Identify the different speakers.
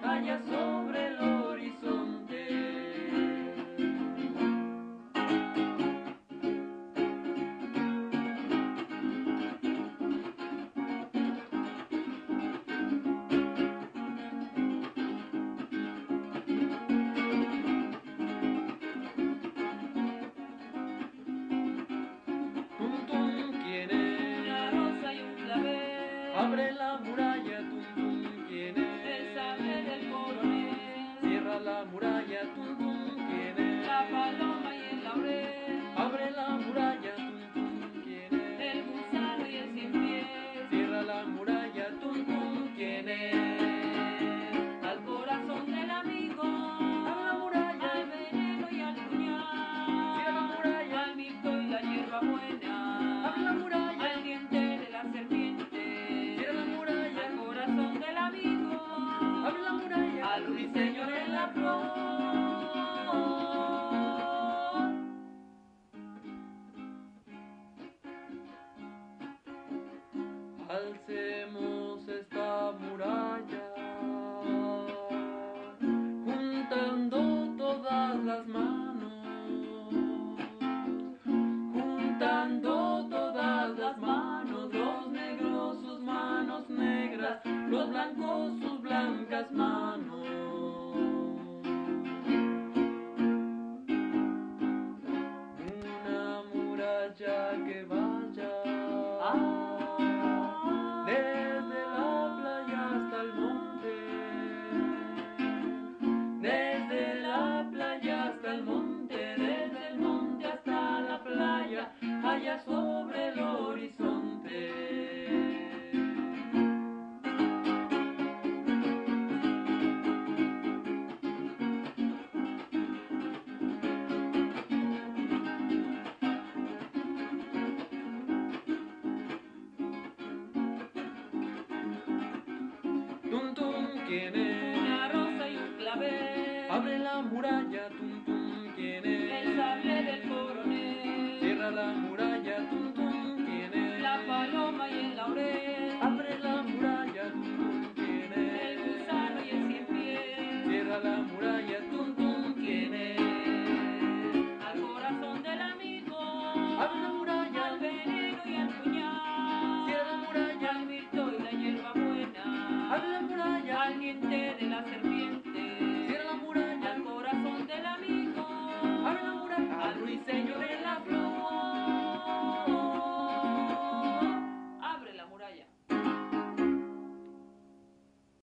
Speaker 1: allá sobre el horizonte. Tum tum, ¿quién es?
Speaker 2: Una rosa y un clavel.
Speaker 1: Abre la muralla, tum tum, ¿quién es?
Speaker 2: El sable del coronel.
Speaker 1: Cierra la muralla, tum tum, ¿quién es?
Speaker 2: La paloma y el laurel.
Speaker 1: Abre la muralla, tum tum, ¿quién es?
Speaker 2: El gusano y el cien pies.
Speaker 1: Cierra la muralla, tum tum, ¿quién es?
Speaker 2: Al corazón del amigo.
Speaker 1: Abre la muralla.
Speaker 2: Al veneno y al puñal.
Speaker 1: Cierra la muralla.
Speaker 2: Al mirto y la hierba buena.
Speaker 1: Abre la muralla.
Speaker 2: Al diente de la serpiente.
Speaker 1: Cierra la muralla.
Speaker 2: Al corazón del amigo.
Speaker 1: Abre la muralla.
Speaker 2: Al ruiseñor en la flor.
Speaker 1: Alcemos esta muralla, juntando todas las manos, juntando todas las manos, los negros sus manos negras, los blancos sus blancas manos. Una muralla que vaya desde la playa hasta el monte, desde la playa hasta el monte, desde el monte hasta la playa, allá sobre el horizonte. Tum tum, ¿quién es?
Speaker 2: Una rosa y un clavel.
Speaker 1: Abre la muralla, tum tum, ¿quién es?
Speaker 2: El sable del coronel.
Speaker 1: Cierra la muralla, tum tum, ¿quién es?
Speaker 2: La paloma y el laurel.
Speaker 1: Abre la muralla, tum tum, ¿quién es?
Speaker 2: El gusano y el cien pies.
Speaker 1: Cierra la muralla, tum tum, ¿quién es?
Speaker 2: Al corazón del amigo.
Speaker 1: Abre la muralla.
Speaker 2: Al veneno y al puñal.
Speaker 1: Cierra la muralla.
Speaker 2: Al mirto y la hierba buena.
Speaker 1: Abre la muralla.
Speaker 2: Al diente de la serpiente.